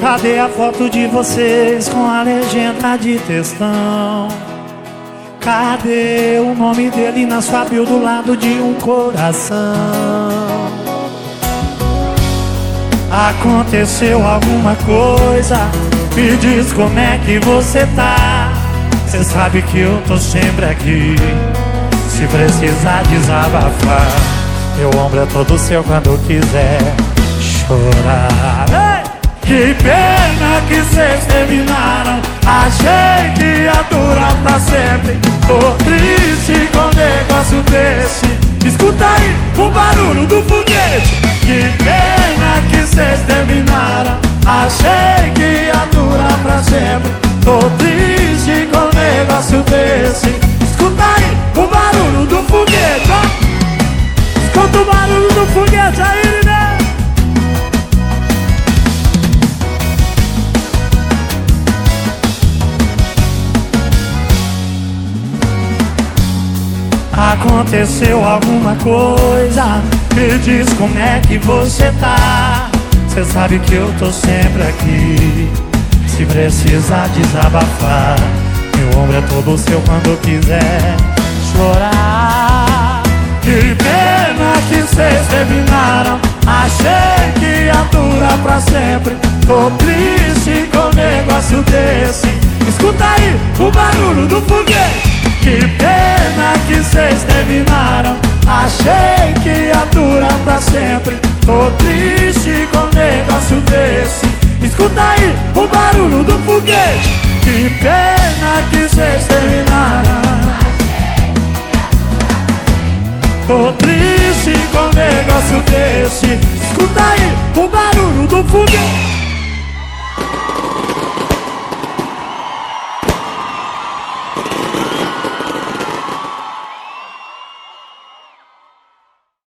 Cadê a foto de vocês com a legenda de textão? Cadê o nome dele na sua bio do lado de um coração? Aconteceu alguma coisa? Me diz como é que você tá. Cê sabe que eu tô sempre aqui, se precisar desabafar. Meu ombro é todo seu quando quiser chorar. Ei! Que pena que cês terminaram. Achei que ia durar pra sempre. Tô triste com um negócio desse. Escuta aí o barulho do foguete. Que pena que cês terminaram. Achei que ia durar pra sempre. Tô triste com um negócio desse. Escuta aí o barulho do foguete, ó. Escuta o barulho do foguete aí, né? Aconteceu alguma coisa? Me diz como é que você tá. Cê sabe que eu tô sempre aqui, se precisar desabafar. Meu ombro é todo seu quando quiser chorar. Que pena que cês terminaram. Achei que ia durar pra sempre. Tô triste com um negócio desse. Escuta aí o barulho do foguete. Que pena que cês terminaram. Achei que ia durar pra sempre. Tô triste com um negócio desse. Escuta aí o barulho do foguete. Que pena que cês terminaram. Tô triste com um negócio desse. Escuta aí o barulho do foguete.